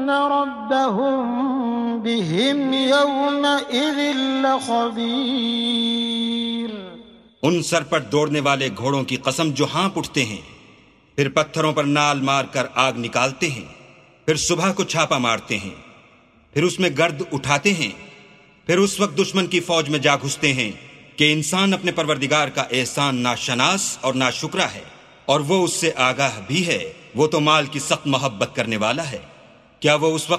रब्बहुम बिहिम यौमइज़िन लख़बीर। उन सर पर दौड़ने वाले घोड़ों की कसम जो हाँप उठते हैं, फिर पत्थरों पर नाल मारकर आग निकालते हैं, फिर सुबह को छापा मारते हैं, फिर उसमें गर्द उठाते हैं, फिर उस वक्त दुश्मन की फौज में जा घुसते हैं कि इंसान अपने परवरदिगार का एहसान नाशनास और नाशुक्रा है, और वो उससे आगाह भी है। वो तो माल की सख्त मोहब्बत करने वाला है। क्या वो उस वक्त